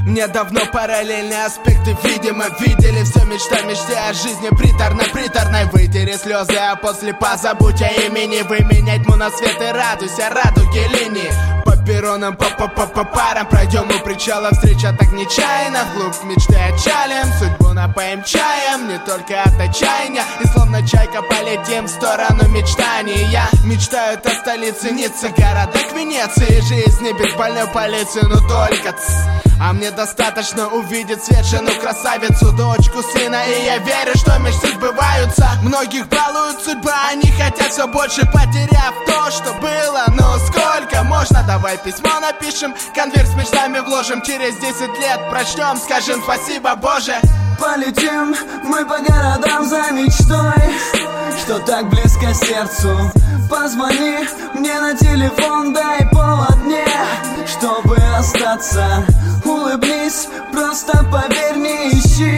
Мне давно параллельные аспекты, видимо, видели все. Мечта мечте о жизни приторно-приторной. Вытери слезы, а после позабудь о имени. Выменять моносветы, радуйся радуге линии. По перронам, по парам пройдем у причала. Встреча так нечаянно, вглубь мечты отчалим. Судьбу напоим чаем, не только от отчаяния. И словно чайка полетим в сторону мечтаний. Я мечтаю о столице Ниццы, городок Венеции. Жизни без больной полиции, но только а мне достаточно увидеть свет, жену, красавицу, дочку, сына. И я верю, что мечты сбываются. Многих балует судьба, они хотят все больше, потеряв то, что было. Но сколько можно? Давай письмо напишем, конверт с мечтами вложим. Через 10 лет прочтем, скажем спасибо, Боже. Полетим мы по городам за мечтой, что так близко сердцу. Позвони мне на телефон, дай повод мне, чтобы остаться. Улыбнись, просто поверь, не ищи.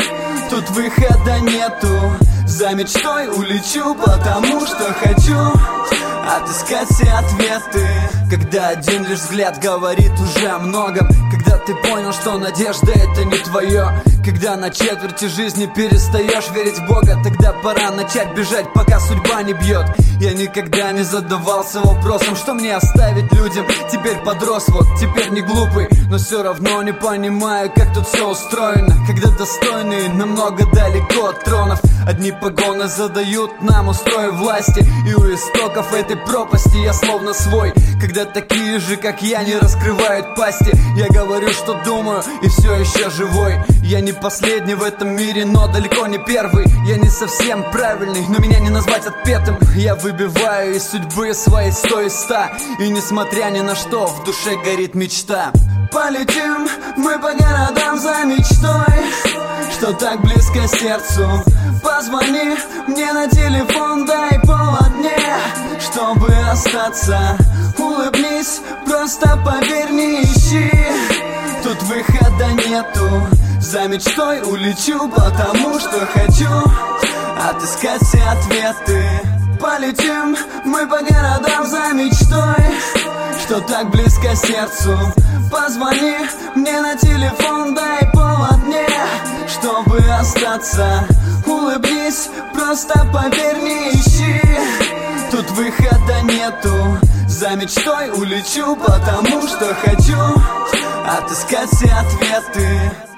Тут выхода нету. За мечтой улечу, потому что хочу отыскать все ответы. Когда один лишь взгляд говорит уже о многом. Когда ты понял, что надежда это не твое. Когда на четверти жизни перестаешь верить в Бога. Тогда пора начать бежать, пока судьба не бьет. Я никогда не задавался вопросом, что мне оставить людям. Теперь подрос, вот теперь не глупый, но все равно не понимаю, как тут все устроено. Когда достойные намного далеко от тронов. Одни погоны задают нам устрой власти. И у истоков этой пропасти я словно свой. Когда такие же, как я, не раскрывают пасти. Я говорю, что думаю, и все еще живой. Я не последний в этом мире, но далеко не первый. Я не совсем правильный, но меня не назвать отпетым. Я выбиваю из судьбы своей 100 из 100. И несмотря ни на что, в душе горит мечта. Полетим мы по городам за мечтой, что так близко сердцу. Позвони мне на телефон, дай повод мне, чтобы остаться. Улыбнись, просто поверь, не ищи. Тут выхода нету. За мечтой улечу, потому что хочу отыскать все ответы. Полетим мы по городам за мечтой, что так близко сердцу. Позвони мне на телефон, дай повод мне, чтобы остаться. Улыбнись, просто поверь, не ищи. Тут выхода нету. За мечтой улечу, потому что хочу отыскать все ответы.